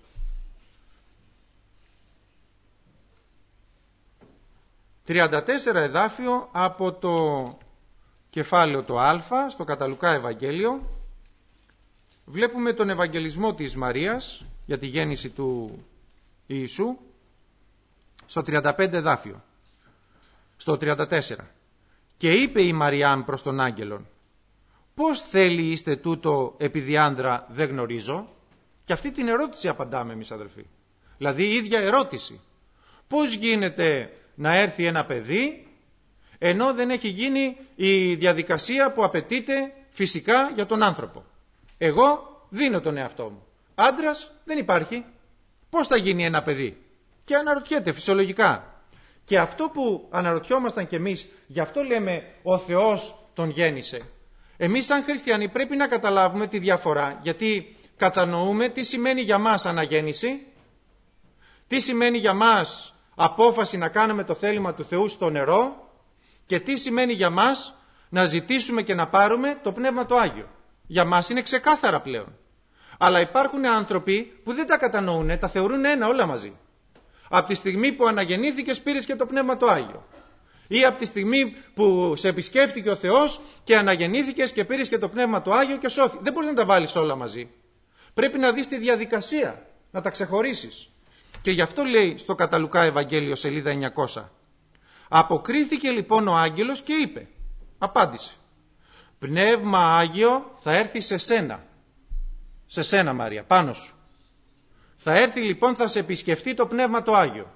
τριάντα τέσσερα εδάφιο από το κεφάλαιο το Α, στο κατά Λουκά Ευαγγέλιο, βλέπουμε τον Ευαγγελισμό της Μαρίας για τη γέννηση του Ιησού, στο τριάντα πέντε εδάφιο, στο τριάντα τέσσερα. Και είπε η Μαριάμ προς τον άγγελον, πώς θέλει είστε τούτο επειδή άντρα δεν γνωρίζω? Και αυτή την ερώτηση απαντάμε εμείς, αδελφοί. Δηλαδή η ίδια ερώτηση. Πώς γίνεται να έρθει ένα παιδί ενώ δεν έχει γίνει η διαδικασία που απαιτείται φυσικά για τον άνθρωπο? Εγώ δίνω τον εαυτό μου. Άντρας δεν υπάρχει. Πώς θα γίνει ένα παιδί? Και αναρωτιέται φυσιολογικά. Και αυτό που αναρωτιόμασταν κι εμείς, γι' αυτό λέμε ο Θεός τον γέννησε. Εμείς σαν χριστιανοί πρέπει να καταλάβουμε τη διαφορά, γιατί κατανοούμε τι σημαίνει για μας αναγέννηση, τι σημαίνει για μας απόφαση να κάνουμε το θέλημα του Θεού στο νερό και τι σημαίνει για μας να ζητήσουμε και να πάρουμε το Πνεύμα το Άγιο. Για μας είναι ξεκάθαρα πλέον. Αλλά υπάρχουν άνθρωποι που δεν τα κατανοούν, τα θεωρούν ένα όλα μαζί. Από τη στιγμή που αναγεννήθηκες πήρες και το Πνεύμα το Άγιο. Ή από τη στιγμή που σε επισκέφθηκε ο Θεός και αναγεννήθηκες και πήρες και το Πνεύμα το Άγιο και σώθηκες. Δεν μπορείς να τα βάλεις όλα μαζί. Πρέπει να δεις τη διαδικασία, να τα ξεχωρίσεις. Και γι' αυτό λέει στο κατά Λουκά Ευαγγέλιο σελίδα εννιακόσια. Αποκρίθηκε λοιπόν ο άγγελος και είπε, απάντησε, Πνεύμα Άγιο θα έρθει σε σένα. Σε σένα Μαρία, πάνω σου. Θα έρθει λοιπόν, θα σε επισκεφτεί το Πνεύμα το Άγιο.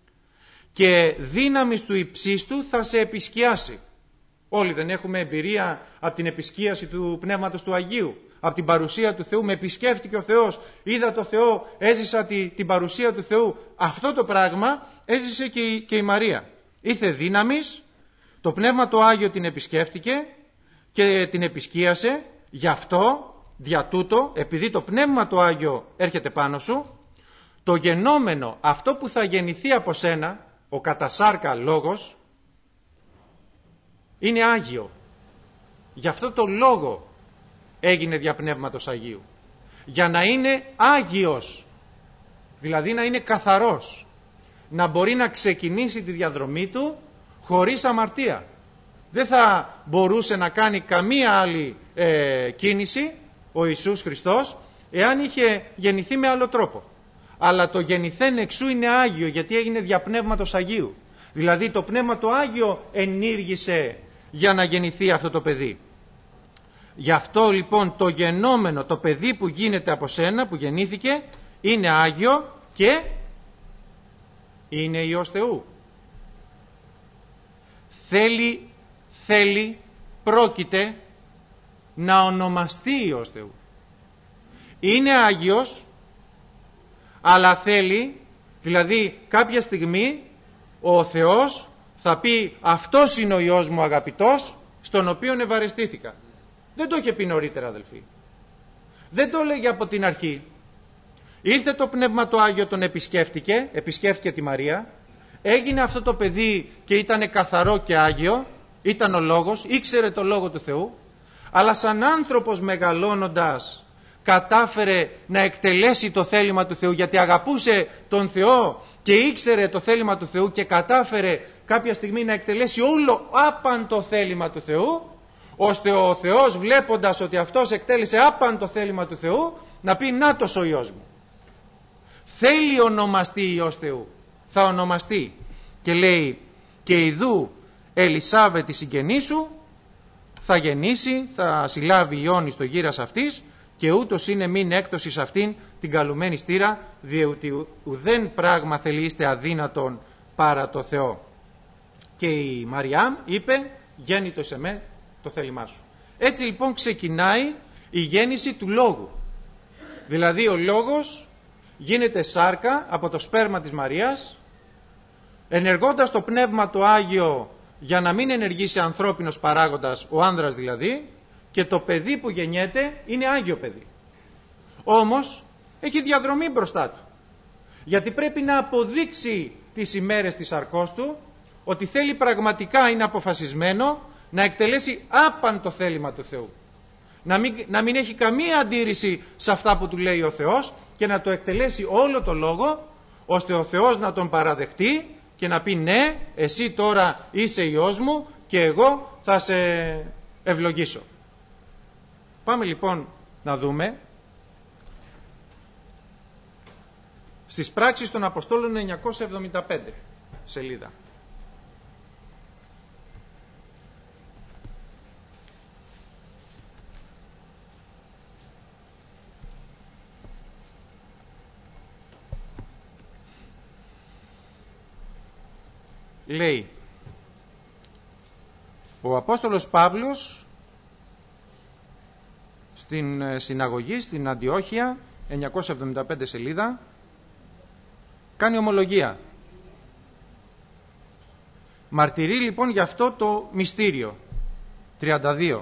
Και δύναμης του υψίστου θα σε επισκιάσει. Όλοι δεν έχουμε εμπειρία από την επισκίαση του Πνεύματος του Αγίου, από την παρουσία του Θεού. Με επισκέφτηκε ο Θεός, είδα το Θεό, έζησα τη, την παρουσία του Θεού. Αυτό το πράγμα έζησε και η, και η Μαρία. Ήρθε δύναμης, το Πνεύμα το Άγιο την επισκέφτηκε και την επισκίασε. Γι' αυτό, δια τούτο, επειδή το Πνεύμα το Άγιο έρχεται πάνω σου, το γενόμενο, αυτό που θα γεννηθεί από σένα, ο κατασάρκα λόγος, είναι Άγιο. Γι' αυτό το λόγο έγινε δια Πνεύματος Αγίου. Για να είναι Άγιος, δηλαδή να είναι καθαρός, να μπορεί να ξεκινήσει τη διαδρομή του χωρίς αμαρτία. Δεν θα μπορούσε να κάνει καμία άλλη ε, κίνηση ο Ιησούς Χριστός εάν είχε γεννηθεί με άλλο τρόπο. Αλλά το γεννηθέν εξού είναι Άγιο, γιατί έγινε δια Πνεύματος Αγίου. Δηλαδή το Πνεύμα το Άγιο ενήργησε για να γεννηθεί αυτό το παιδί. Γι' αυτό λοιπόν το γεννόμενο, το παιδί που γίνεται από σένα, που γεννήθηκε, είναι Άγιο και είναι Υιός Θεού. Θέλει, θέλει, πρόκειται να ονομαστεί Υιός Θεού. Είναι Άγιος, αλλά θέλει, δηλαδή κάποια στιγμή ο Θεός θα πει αυτός είναι ο Υιός μου αγαπητός, στον οποίον ευαρεστήθηκα. Δεν το είχε πει νωρίτερα, αδελφοί. Δεν το έλεγε από την αρχή. Ήρθε το Πνεύμα το Άγιο, τον επισκέφτηκε, επισκέφτηκε τη Μαρία, έγινε αυτό το παιδί και ήταν καθαρό και Άγιο, ήταν ο Λόγος, ήξερε το Λόγο του Θεού, αλλά σαν άνθρωπος μεγαλώνοντας κατάφερε να εκτελέσει το θέλημα του Θεού, γιατί αγαπούσε τον Θεό και ήξερε το θέλημα του Θεού και κατάφερε κάποια στιγμή να εκτελέσει όλο άπαν το θέλημα του Θεού, ώστε ο Θεός, βλέποντας ότι αυτός εκτέλεσε άπαν το θέλημα του Θεού, να πει νάτος ο Υιός μου. Θέλει ονομαστεί Υιός Θεού. Θα ονομαστεί. Και λέει, και ιδού Ελισάβετ η συγγενή σου θα γεννήσει, θα συλλάβει Υιόν στο γύρας αυτής, και ούτως είναι μην έκτοσης αυτήν την καλουμένη στήρα, διότι ουδέν πράγμα θελείστε αδύνατον παρά το Θεό. Και η Μαριάμ είπε, γέννητο σε με το θέλημά σου. Έτσι λοιπόν ξεκινάει η γέννηση του Λόγου. Δηλαδή ο Λόγος γίνεται σάρκα από το σπέρμα της Μαρίας, ενεργώντας το Πνεύμα το Άγιο για να μην ενεργήσει ανθρώπινος παράγοντας, ο άνδρας δηλαδή, και το παιδί που γεννιέται είναι Άγιο παιδί. Όμως έχει διαδρομή μπροστά του, γιατί πρέπει να αποδείξει τις ημέρες της σαρκός του ότι θέλει πραγματικά, είναι αποφασισμένο να εκτελέσει άπαν το θέλημα του Θεού. Να μην, να μην έχει καμία αντίρρηση σε αυτά που του λέει ο Θεός και να το εκτελέσει όλο το λόγο, ώστε ο Θεός να τον παραδεχτεί και να πει ναι, εσύ τώρα είσαι Υιός μου και εγώ θα σε ευλογήσω. Πάμε λοιπόν να δούμε στις πράξεις των Αποστόλων εννιακόσια εβδομήντα πέντε σελίδα. Λέει, ο Απόστολος Παύλος στην συναγωγή στην Αντιόχεια, εννιακόσια εβδομήντα πέντε σελίδα, κάνει ομολογία. Μαρτυρεί λοιπόν για αυτό το μυστήριο. τριάντα δύο.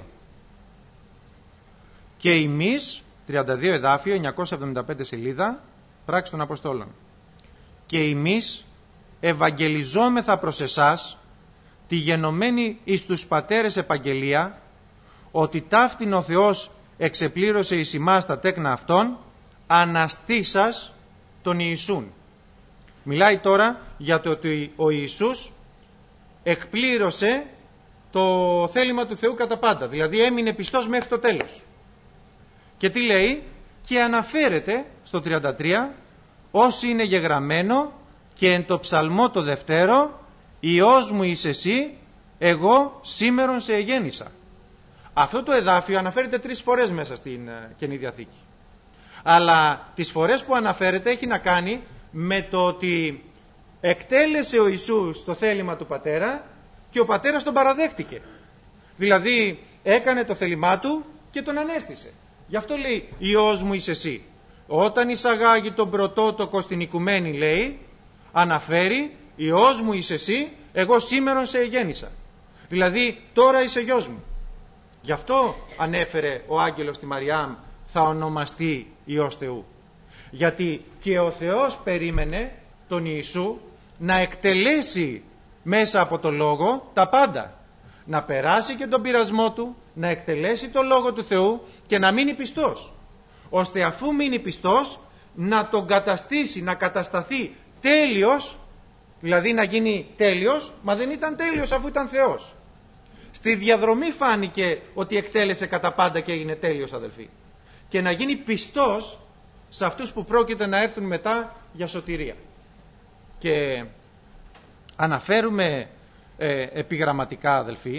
Και εμείς, τριάντα δύο εδάφιο, εννιακόσια εβδομήντα πέντε σελίδα, πράξη των Αποστόλων. Και εμείς ευαγγελιζόμεθα προς εσάς τη γενομένη εις τους πατέρες επαγγελία, ότι ταύτην ο Θεός εξεπλήρωσε εις ημάς τα τέκνα αυτών, αναστήσας τον Ιησούν. Μιλάει τώρα για το ότι ο Ιησούς εκπλήρωσε το θέλημα του Θεού κατά πάντα, δηλαδή έμεινε πιστός μέχρι το τέλος. Και τι λέει? Και αναφέρεται στο τριάντα τρία, όσοι είναι γεγραμμένο και εν το ψαλμό το δευτέρο, Υιός μου είσαι εσύ, εγώ σήμερον σε εγέννησα. Αυτό το εδάφιο αναφέρεται τρεις φορές μέσα στην Καινή Διαθήκη. Αλλά τις φορές που αναφέρεται έχει να κάνει με το ότι εκτέλεσε ο Ιησούς το θέλημα του Πατέρα και ο Πατέρας τον παραδέχτηκε. Δηλαδή έκανε το θέλημά του και τον ανέστησε. Γι' αυτό λέει Υιός μου είσαι εσύ. Όταν εισαγάγει τον πρωτότοκο στην οικουμένη, λέει, αναφέρει Υιός μου είσαι εσύ, εγώ σήμερον σε εγέννησα. Δηλαδή τώρα είσαι γιος μου. Γι' αυτό ανέφερε ο άγγελος στη Μαριάμ, θα ονομαστεί Υιός Θεού. Γιατί και ο Θεός περίμενε τον Ιησού να εκτελέσει μέσα από το Λόγο τα πάντα. Να περάσει και τον πειρασμό του, να εκτελέσει το Λόγο του Θεού και να μείνει πιστός. Ώστε αφού μείνει πιστός να τον καταστήσει, να κατασταθεί τέλειος, δηλαδή να γίνει τέλειος, μα δεν ήταν τέλειος αφού ήταν Θεός. Στη διαδρομή φάνηκε ότι εκτέλεσε κατά πάντα και έγινε τέλειος, αδελφοί. Και να γίνει πιστός σε αυτούς που πρόκειται να έρθουν μετά για σωτηρία. Και αναφέρουμε ε, επιγραμματικά, αδελφοί,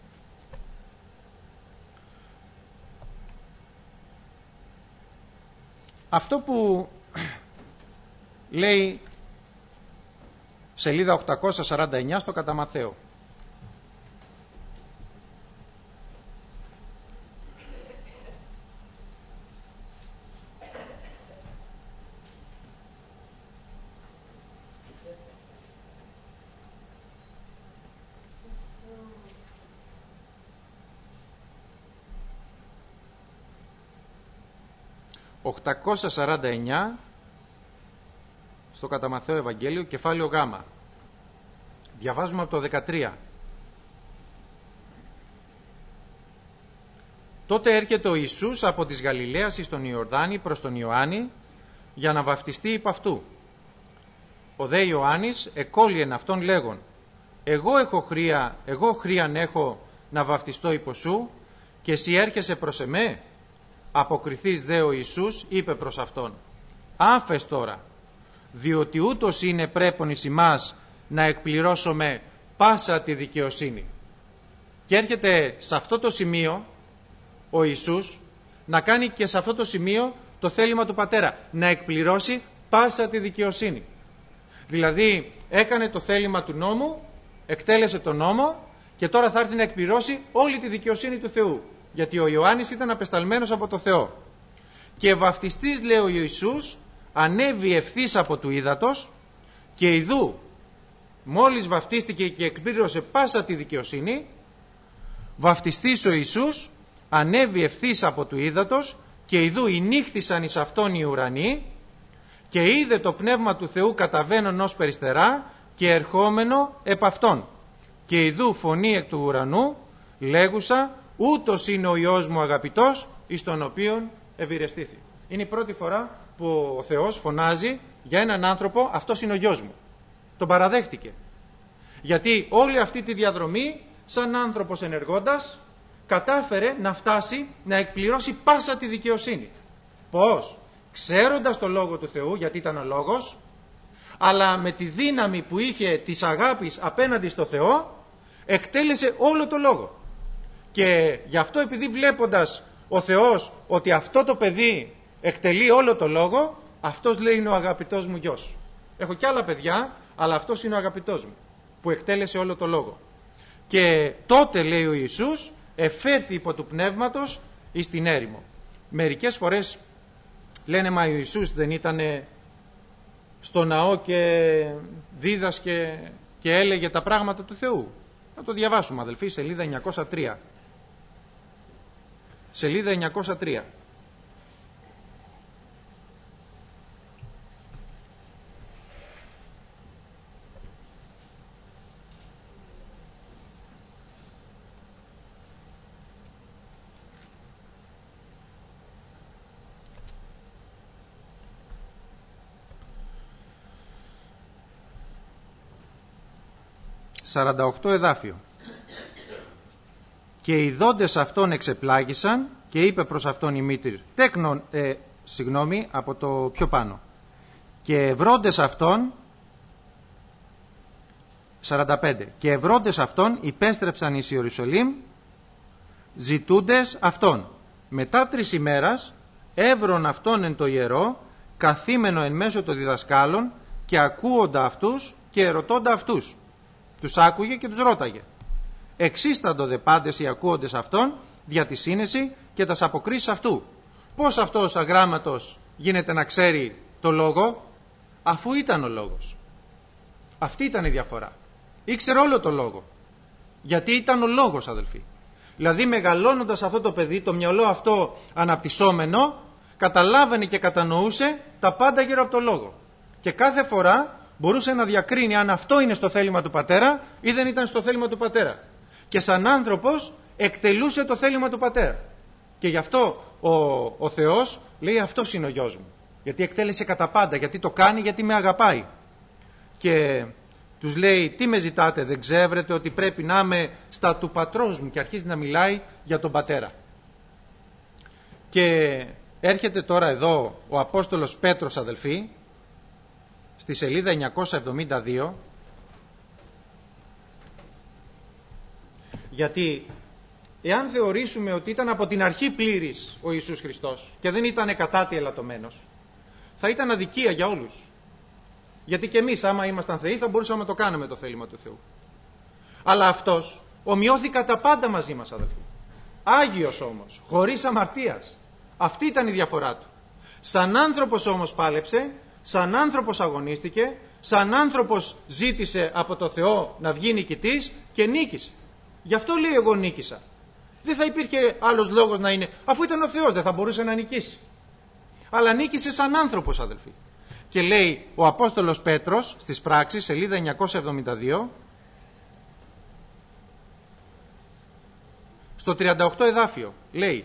αυτό που λέει σελίδα οκτακόσια σαράντα εννιά στο κατά Ματθαίο. οκτακόσια σαράντα εννιά στο κατά Ματθαίο Ευαγγέλιο, κεφάλαιο Γ. Διαβάζουμε από το δεκατρία. Τότε έρχεται ο Ιησούς από της Γαλιλαίας εις τον Ιορδάνη προς τον Ιωάννη για να βαφτιστεί υπ' αυτού. Ο δε Ιωάννης εκόλυεν αυτόν λέγον, εγώ έχω χρία, εγώ χρίαν έχω να βαφτιστώ υπό σου και εσύ έρχεσαι προς εμέ. Αποκριθείς δε ο Ιησούς είπε προς αυτόν, άφες τώρα, διότι ούτως είναι πρέπον εις ημάς να εκπληρώσουμε πάσα τη δικαιοσύνη. Και έρχεται σε αυτό το σημείο ο Ιησούς να κάνει και σε αυτό το σημείο το θέλημα του Πατέρα, να εκπληρώσει πάσα τη δικαιοσύνη. Δηλαδή έκανε το θέλημα του νόμου, εκτέλεσε τον νόμο και τώρα θα έρθει να εκπληρώσει όλη τη δικαιοσύνη του Θεού. Γιατί ο Ιωάννης ήταν απεσταλμένος από το Θεό. Και βαφτιστής, λέει ο Ιησούς, ανέβη ευθύς από του ύδατος και ιδού μόλις βαφτίστηκε και εκπλήρωσε πάσα τη δικαιοσύνη, βαφτιστής ο Ιησούς ανέβη ευθύς από του ύδατος και ιδού ηνύχθησαν εις αυτόν οι ουρανοί και είδε το πνεύμα του Θεού καταβαίνον ως περιστερά και ερχόμενο επ' αυτόν και ιδού φωνή εκ του ουρανού, λέγουσα, ούτως είναι ο Υιός μου αγαπητός, εις τον οποίον ευηρεστήθη. Είναι η πρώτη φορά που ο Θεός φωνάζει για έναν άνθρωπο, αυτός είναι ο γιος μου. Τον παραδέχτηκε. Γιατί όλη αυτή τη διαδρομή, σαν άνθρωπος ενεργώντας, κατάφερε να φτάσει να εκπληρώσει πάσα τη δικαιοσύνη. Πώς? Ξέροντας το Λόγο του Θεού, γιατί ήταν ο Λόγος, αλλά με τη δύναμη που είχε της αγάπης απέναντι στο Θεό, εκτέλεσε όλο το Λόγο. Και γι' αυτό, επειδή βλέποντας ο Θεός ότι αυτό το παιδί εκτελεί όλο το Λόγο, αυτός λέει είναι ο αγαπητός μου γιος. Έχω κι άλλα παιδιά, αλλά αυτός είναι ο αγαπητός μου, που εκτέλεσε όλο το Λόγο. Και τότε, λέει ο Ιησούς, εφέρθη υπό του πνεύματος εις την έρημο. Μερικές φορές λένε, μα ο Ιησούς δεν ήταν στο ναό και δίδασκε και έλεγε τα πράγματα του Θεού? Να το διαβάσουμε, αδελφοί, σελίδα εννιακόσια τρία. Σελίδα εννιακόσια τρία. σαράντα οκτώ εδάφιο. Και οι δόντες αυτών εξεπλάγησαν και είπε προς αυτόν η μήτηρ, τέκνον, ε, συγγνώμη, από το πιο πάνω. Και ευρώντες αυτών, σαράντα πέντε, και ευρώντες αυτών υπέστρεψαν εις Ιερουσαλήμ, ζητούντες αυτόν. Μετά τρεις ημέρας έβρον αυτόν εν το ιερό, καθήμενο εν μέσω των διδασκάλων και ακούοντα αυτούς και ερωτώντα αυτούς. Τους άκουγε και τους ρώταγε. Εξίσταντο δε πάντες οι ακούοντες αυτών δια τη σύνεση και τας αποκρίσεις αυτού. Πώς αυτός αγράμματος γίνεται να ξέρει το λόγο, αφού ήταν ο λόγος? Αυτή ήταν η διαφορά. Ήξερε όλο το λόγο. Γιατί ήταν ο λόγος, αδελφοί. Δηλαδή, μεγαλώνοντας αυτό το παιδί, το μυαλό αυτό αναπτυσσόμενο, καταλάβαινε και κατανοούσε τα πάντα γύρω από το λόγο. Και κάθε φορά μπορούσε να διακρίνει αν αυτό είναι στο θέλημα του πατέρα ή δεν ήταν στο θέλημα του πατέρα. Και σαν άνθρωπος εκτελούσε το θέλημα του πατέρα. Και γι' αυτό ο, ο Θεός λέει, αυτός είναι ο γιος μου. Γιατί εκτέλεσε κατά πάντα, γιατί το κάνει, γιατί με αγαπάει. Και τους λέει, τι με ζητάτε, δεν ξέρετε ότι πρέπει να είμαι στα του πατρός μου? Και αρχίζει να μιλάει για τον πατέρα. Και έρχεται τώρα εδώ ο Απόστολος Πέτρος, αδελφοί, στη σελίδα εννιακόσια εβδομήντα δύο, γιατί εάν θεωρήσουμε ότι ήταν από την αρχή πλήρης ο Ιησούς Χριστός και δεν ήταν κατάτι ελαττωμένος, θα ήταν αδικία για όλους. Γιατί και εμείς, άμα ήμασταν θεοί, θα μπορούσαμε να το κάνουμε το θέλημα του Θεού. Αλλά αυτός ομοιώθη κατά πάντα μαζί μας, αδελφοί. Άγιος όμως, χωρίς αμαρτίας. Αυτή ήταν η διαφορά του. Σαν άνθρωπος όμως πάλεψε, σαν άνθρωπος αγωνίστηκε, σαν άνθρωπος ζήτησε από το Θεό να βγει νικητής και νίκησε. Γι' αυτό λέει, εγώ νίκησα. Δεν θα υπήρχε άλλος λόγος να είναι, αφού ήταν ο Θεός δεν θα μπορούσε να νικήσει. Αλλά νίκησε σαν άνθρωπος, αδελφοί. Και λέει ο Απόστολος Πέτρος στις πράξεις, σελίδα εννιακόσια εβδομήντα δύο, στο τριάντα οκτώ εδάφιο, λέει,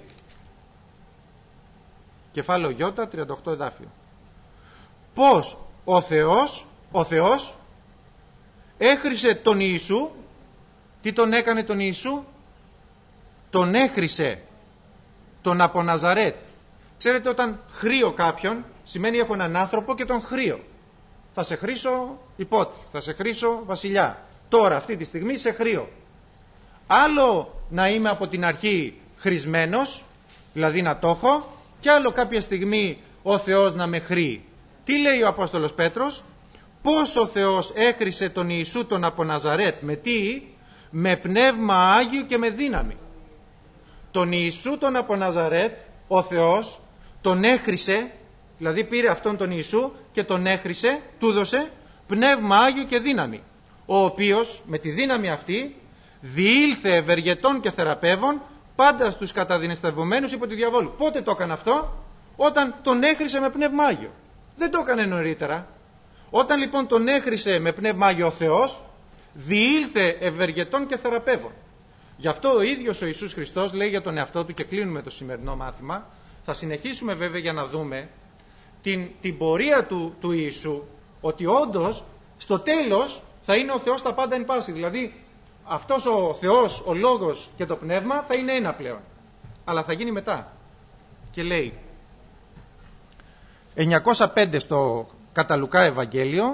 κεφάλαιο Ι, τριάντα οκτώ εδάφιο, πως ο Θεός, ο Θεός έχρισε τον Ιησού. Τι τον έκανε τον Ιησού? Τον έχρισε, τον από Ναζαρέτ. Ξέρετε, όταν χρείω κάποιον, σημαίνει έχω έναν άνθρωπο και τον χρείω. Θα σε χρήσω υπότι, θα σε χρήσω βασιλιά. Τώρα, αυτή τη στιγμή σε χρείω. Άλλο να είμαι από την αρχή χρησμένος, δηλαδή να το έχω, και άλλο κάποια στιγμή ο Θεός να με χρείει. Τι λέει ο Απόστολος Πέτρος? Πώς ο Θεός έχρισε τον Ιησού τον από Ναζαρέτ, με τι? Με πνεύμα Άγιο και με δύναμη. Τον Ιησού τον από Ναζαρέτ ο Θεός τον έχρισε, δηλαδή πήρε αυτόν τον Ιησού και τον έχρισε, του δώσε πνεύμα Άγιο και δύναμη, ο οποίος με τη δύναμη αυτή διήλθε ευεργετών και θεραπεύων πάντα στους καταδυναστευμένους υπό του διαβόλου. Πότε το έκανε αυτό? Όταν τον έχρισε με πνεύμα Άγιο. Δεν το έκανε νωρίτερα. Όταν λοιπόν τον έχρισε με πνεύμα Άγιο ο Θεός, διήλθε ευεργετών και θεραπεύων. Γι' αυτό ο ίδιος ο Ιησούς Χριστός λέει για τον εαυτό του, και κλείνουμε το σημερινό μάθημα. Θα συνεχίσουμε βέβαια για να δούμε την, την πορεία του, του Ιησού, ότι όντως στο τέλος θα είναι ο Θεός τα πάντα εν πάση. Δηλαδή αυτός ο Θεός, ο Λόγος και το Πνεύμα θα είναι ένα πλέον. Αλλά θα γίνει μετά. Και λέει εννιακόσια πέντε στο κατά Λουκά Ευαγγέλιο,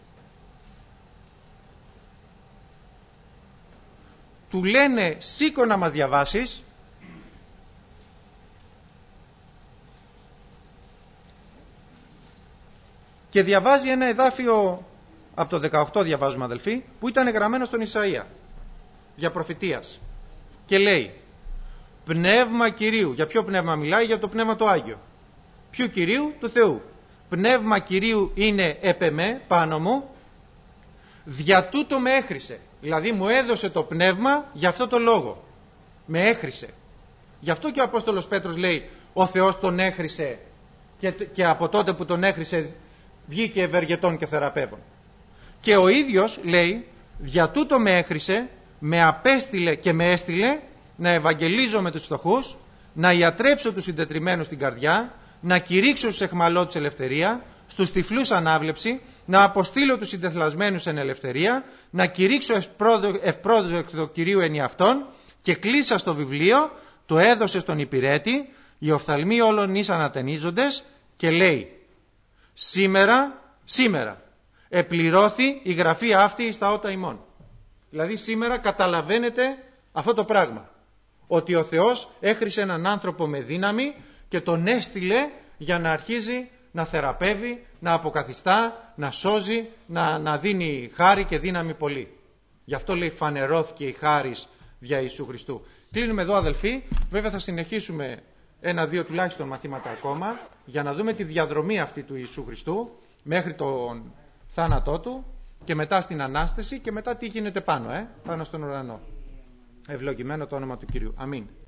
του λένε σήκω να μας διαβάσεις, και διαβάζει ένα εδάφιο από το δεκαοκτώ, διαβάζουμε αδελφοί, που ήταν γραμμένο στον Ισαΐα για προφητείας, και λέει πνεύμα Κυρίου. Για ποιο πνεύμα μιλάει? Για το πνεύμα το Άγιο. Ποιου Κυρίου? Του Θεού. Πνεύμα Κυρίου είναι επ' εμέ, πάνω μου, δια τούτο με έχρισε. Δηλαδή μου έδωσε το πνεύμα για αυτό το λόγο. Με έχρισε. Γι' αυτό και ο Απόστολος Πέτρος λέει ο Θεός τον έχρισε, και, και από τότε που τον έχρισε βγήκε ευεργετών και θεραπεύων. Και ο ίδιος λέει για τούτο με έχρισε, με απέστειλε και με έστειλε να ευαγγελίζω με τους φτωχούς, να ιατρέψω τους συντετριμμένους στην καρδιά, να κηρύξω στους εχμαλώτους ελευθερία, στους τυφλούς ανάβλεψη, να αποστείλω τους συντεθλασμένους εν ελευθερία, να κηρύξω ευπρόσδεκτο Κυρίου εν εαυτόν, και κλείσα στο βιβλίο, το έδωσε στον υπηρέτη, οι οφθαλμοί όλων ήσαν ατενίζοντες, και λέει σήμερα, σήμερα επληρώθη η γραφή αυτή στα ότα ημών. Δηλαδή σήμερα καταλαβαίνετε αυτό το πράγμα, ότι ο Θεός έχρισε έναν άνθρωπο με δύναμη και τον έστειλε για να αρχίζει να θεραπεύει, να αποκαθιστά, να σώζει, να, να δίνει χάρη και δύναμη πολύ. Γι' αυτό λέει φανερώθηκε η χάρις δια Ιησού Χριστού. Κλείνουμε εδώ αδελφοί, βέβαια θα συνεχίσουμε ένα-δύο τουλάχιστον μαθήματα ακόμα για να δούμε τη διαδρομή αυτή του Ιησού Χριστού μέχρι τον θάνατό του και μετά στην Ανάσταση και μετά τι γίνεται πάνω, ε, πάνω στον ουρανό. Ευλογημένο το όνομα του Κυρίου. Αμήν.